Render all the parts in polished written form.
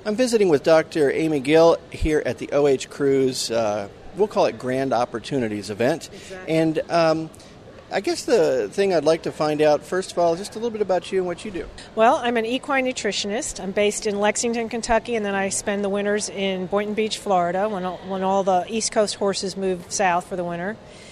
I'm visiting with Dr. Amy Gill here at the OH Cruise, we'll call it Grand Opportunities event. Exactly. And I guess the thing I'd like to find out, first of all, is just a little bit about you and what you do. Well, I'm an equine nutritionist. I'm based in Lexington, Kentucky, and then I spend the winters in Boynton Beach, Florida, when all the East Coast horses move south for the winter.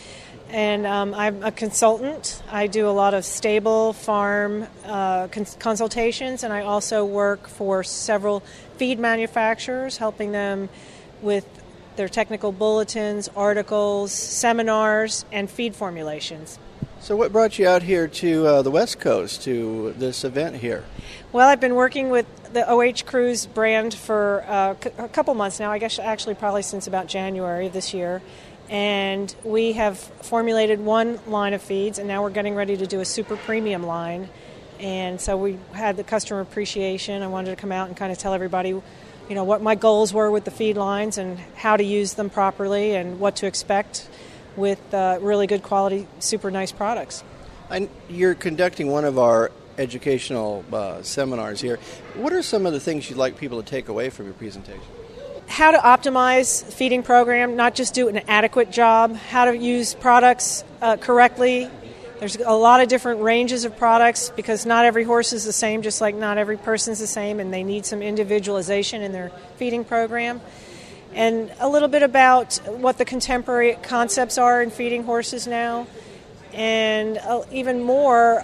And I'm a consultant. I do a lot of stable farm consultations, and I also work for several feed manufacturers, helping them with their technical bulletins, articles, seminars, and feed formulations. So what brought you out here to the West Coast, to this event here? Well, I've been working with the OH Cruise brand for a couple months now, I guess actually probably since about January of this year. And we have formulated one line of feeds, and now we're getting ready to do a super premium line. And so we had the customer appreciation. I wanted to come out and kind of tell everybody, you know, what my goals were with the feed lines and how to use them properly and what to expect with really good quality, super nice products. And you're conducting one of our educational seminars here. What are some of the things you'd like people to take away from your presentation? How to optimize the feeding program, not just do an adequate job, how to use products correctly. There's a lot of different ranges of products because not every horse is the same, just like not every person's the same, and they need some individualization in their feeding program. And a little bit about what the contemporary concepts are in feeding horses now, and even more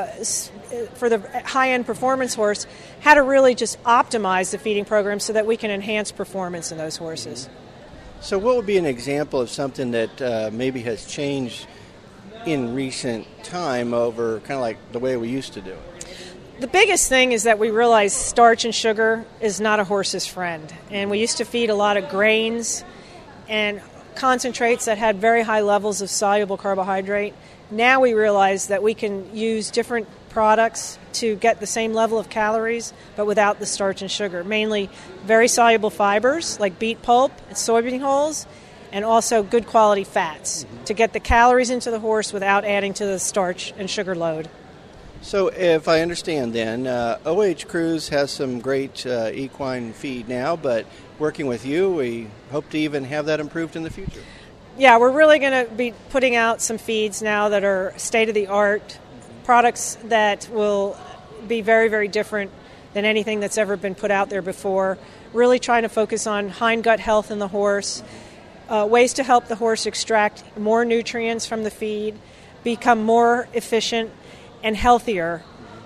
for the high-end performance horse, how to really just optimize the feeding program so that we can enhance performance in those horses. So what would be an example of something that maybe has changed in recent time over kind of like the way we used to do it? The biggest thing is that we realize starch and sugar is not a horse's friend. And we used to feed a lot of grains and concentrates that had very high levels of soluble carbohydrate. Now we realize that we can use different products to get the same level of calories, but without the starch and sugar. Mainly very soluble fibers like beet pulp and soybean hulls, and also good quality fats to get the calories into the horse without adding to the starch and sugar load. So if I understand then, OH Cruise has some great equine feed now, but working with you, we hope to even have that improved in the future. Yeah, we're really going to be putting out some feeds now that are state-of-the-art products that will be very, very different than anything that's ever been put out there before. Really trying to focus on hindgut health in the horse, ways to help the horse extract more nutrients from the feed, become more efficient and healthier,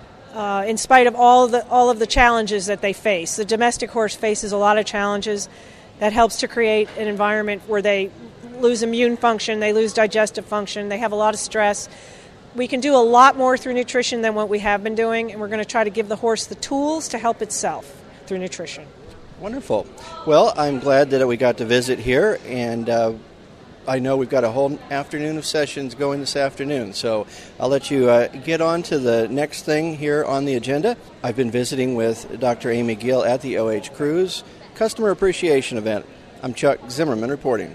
in spite of all of the challenges that they face. The domestic horse faces a lot of challenges. That helps to create an environment where they lose immune function, they lose digestive function, they have a lot of stress. We can do a lot more through nutrition than what we have been doing, and we're going to try to give the horse the tools to help itself through nutrition. Wonderful. Well, I'm glad that we got to visit here, and I know we've got a whole afternoon of sessions going this afternoon, so I'll let you get on to the next thing here on the agenda. I've been visiting with Dr. Amy Gill at the OH Cruise Customer Appreciation Event. I'm Chuck Zimmerman reporting.